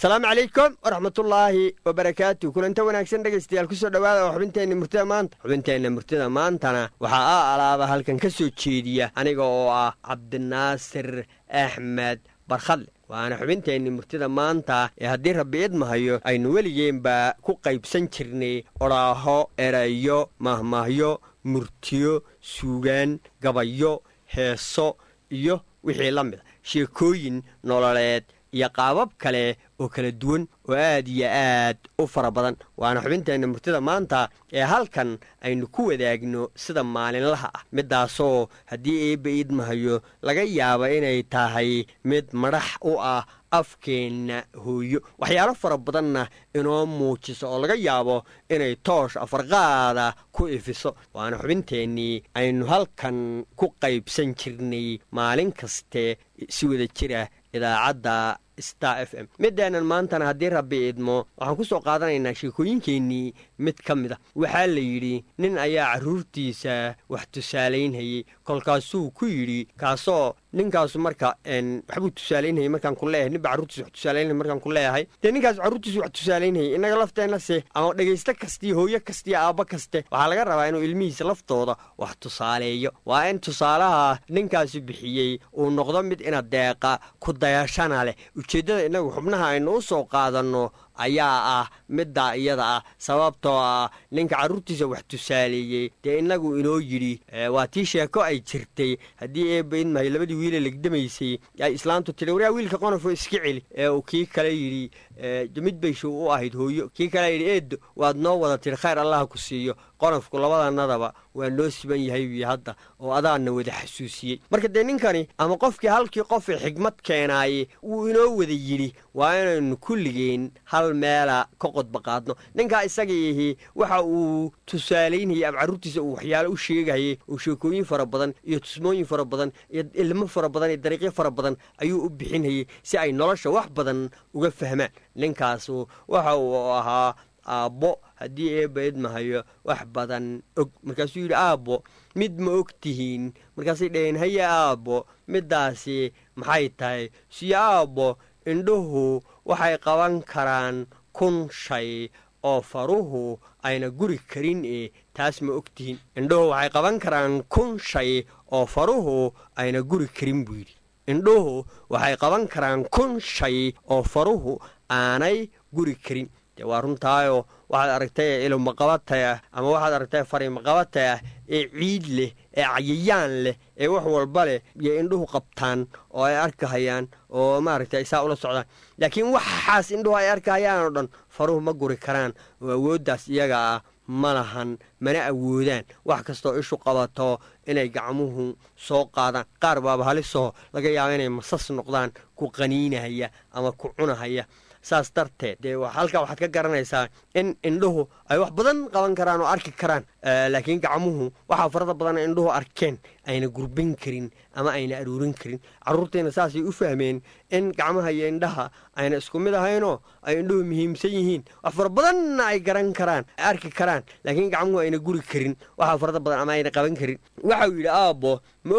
السلام عليكم ورحمة الله وبركاته. كلنتا wanaagsan dhageystayaal ku soo dhawaada xubinteena murtida maanta. xubinteena murtida maantana waxa alaaba halkan ka soo jeediya aniga oo ah Cabdinaasir Axmed Barkhad. waana xubinteena murtida maanta ee haddii Rabbi idmahayo aynu weligeenba ku qaybsan jirnay oraaho, erayo, mahmahyo, murtiyo, suugaan, gabayo, heeso iyo wixii la mid ah, sheekooyin nololeed iyo qaabab kale oo kala duwan oo aad iyo aad u fara badan. waana xubinteena murtida maanta ee halkan aynu ku wadaagno sida maalinlaha ah, midaasoo haddii eebba idmahayo laga yaabo inay tahay mid madax u ah afkeenna hooyo, waxyaalo fara badanna inoo muujiso oo laga yaabo inay toosh afarqaada ku ifiso. waana xubinteennii aynu halkan ku qaybsan jirnay maalin kaste si wada jira idaacadda Star FM. midaanan maantana haddii Rabbi idmo waxaan ku soo qaadanaynaa sheekooyinkeennii mid ka mid ah. waxaa la yidhi nin ayaa carruurtiisa wax tusaalaynhayey, kolkaasuu ku yidhi kaasoo ninkaasu marka waxbuu tusaalaynhayey markaan ku leeyahay, ninba carruurtiisa wax tusaalaynhayey markaan ku leeyahay, dee ninkaas carruurtiisa wax tusaalaynhayey innaga lafteennase ama dhegaysto kastii hooyo kastiyo aabba kaste waxaa laga rabaa inuu ilmihiisa laftooda wax tusaaleeyo. waa in tusaalaha ninkaasi bixiyey uu noqdo mid ina deeqa ku dayashana leh. ujeeddada innagu xubnaha aynu u soo qaadanno ayaa ah middaa iyada ah, sababtoo ah ninka carruurtiisa wax tusaaleeyey dee innagu inoo yidhi waa tii sheeko ay jirtay haddii eebba idmahay labadii wiile legdamaysay ay islaantu tidhi waryaa wiilka qonofo iska celi, ee uu kii kale yidhi mid bayshow u ahayd hooyo, kii kale yidhi eeddo waad noo wada tidhi khayr allaha ku siiyo, qonofku labadannadaba waa noo siban yahay wiy hadda oo adaanna wada xasuusiyey. marka dee ninkani ama qofkii halkii qofay xigmad keenaaye wuu inoo wada yidhi waa inaynu kulligeen hal meela ka qodba qaadno. ninkaa isagiihi waxa uu tusaalaynayay ama carruurtiisa uu waxyaalo u sheegayay oo sheekooyin fara badan iyo tusmooyin fara badan iyo ilmo fara badan iyo dariiqyo fara badan ayuu u bixinayay si ay nolosha wax badan uga fahmaan. ninkaasu waxa uu ahaa aabbo haddii eebba idmahayo wax badan og. markaasuu yidhi aabbo mid ma og tihiin? markaasay dhaheen haye aabbo middaasi maxay tahay? siyo aabbo indhuhu waxay qaban karaan 1000 shay oo faruhu ayna guri karin taas ma og tihiin? indhuhu waxay qaban karaan 1000 shay oo faruhu ayna guri karin buu yidhi. indhuhu waxay qaban karaan 1000 shay oo faruhu aanay guri karin. dee waa runtaayoo waxaad aragtay ilomaqabatay ah ama waxaad aragtay farimaqabatay ah ee ciid leh ee cayayaan leh ee wax walba leh iyo indhuhu qabtaan oo ay arkahayaan oo maaragtay saa ula socdaan, laakiin waxaas indhuhu ay arkahayaan oo dhan faruhu ma guri karaan oo awooddaas iyaga ah ma lahan, mana awoodaan wax kastoo ishu qabato inay gacmuhu soo qaadaan. qaar baaba halisoo laga yaaba inay masas noqdaan ku qaniinahaya ama ku cunahaya. saas darteed dee halkaa waxaad ka garanaysaa in indhuhu ay wax badan qaban karaan oo arki karaan, laakiin gacmuhu waxaa farada badan indhuhu arkeen ayna gurbin karin ama ayna aruurin karin. carruurtiina saasay u fahmeen in gacmaha iyo indhaha ayna isku mid ahaynoo ay indhuhu muhiimsan yihiin, wax fara badanna ay garan karaan arki karaan, laakiin gacmuhu ayna guri karin waxaa farada badan ama ayna qaban karin. waxau yidhi aabbo ma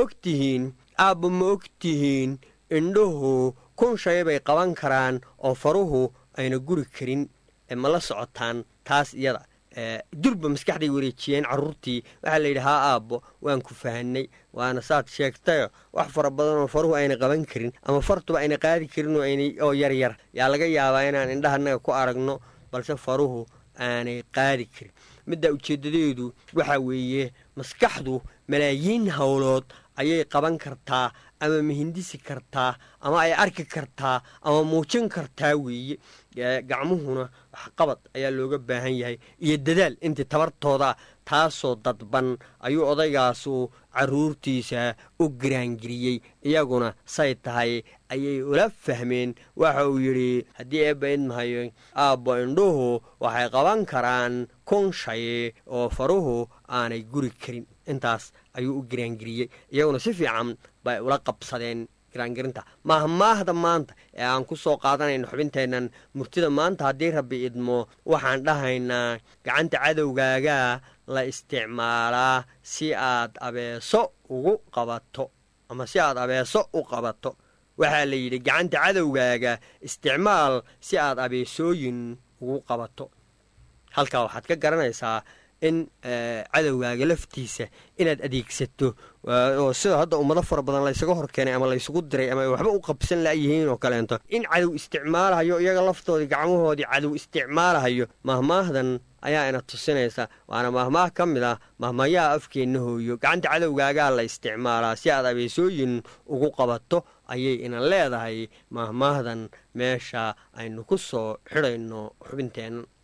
og tihiin indhuhu 1000 shay bay qaban karaan oo faruhu ayna guri karin. ma la socotaan taas iyada? durba maskaxday wareejiyeen carruurtii. waxaa la yidhi haa aabbo waan ku fahanay, waana saad sheegtayo wax fara badan oo faruhu ayna qaban karin ama fartuba ayna qaadi karin oo yaryar yaa laga yaabaa inaan indhahanaga ku aragno, balse faruhu aanay qaadi karin. middaa ujeeddadeedu waxaa weeye maskaxdu malaayiin howlood ayay qaban kartaa ama mihindisi kartaa ama ay arki kartaa ama muujin kartaa weeye. gacmuhuna waxqabad ayaa looga baahan yahay iyo dadaal intii tabartooda, taasoo dadban ayuu odaygaasu carruurtiisa u giraangiriyey. iyaguna say tahay ayay ula fahmeen. waxa uu yidhi haddii eebba idmahayo aabbo indhuhu waxay qaban karaan 1000 shay oo faruhu aanay guri karin. intaas ayuu u giraangiriyey. iyaguna si fiican bay ula qabsadeen giraangirinta. mahmaahda maanta ee aan ku soo qaadanayno xubinteennan murtida maanta haddii Rabbi idmo waxaan dhahaynaa gacanta cadowgaaga la isticmaalaa si aad abeeso ugu qabato ama si aad abeeso u qabato. waxaa la yidhi gacanta cadowgaaga isticmaal si aad abeesooyin ugu qabato. halkaa waxaad ka garanaysaa in cadowgaaga laftiisa inaad adeegsato oo sida hadda ummado fara badan laysaga hor keenay ama laysugu diray ama ay waxba u qabsan la'yihiin oo kaleento in cadow isticmaalahayo iyaga laftoodii gacmahoodii cadow isticmaalahayo. mahmaahdan ayaa ina tusinaysa, waana mahmaah ka mid ah mahmayaha afkeenna hooyo. gacanta cadowgaagaa la isticmaalaa si aad abeesooyin ugu qabato ayay ina leedahay mahmaahdan meesha aynu ku soo xidhayno xubinteenna.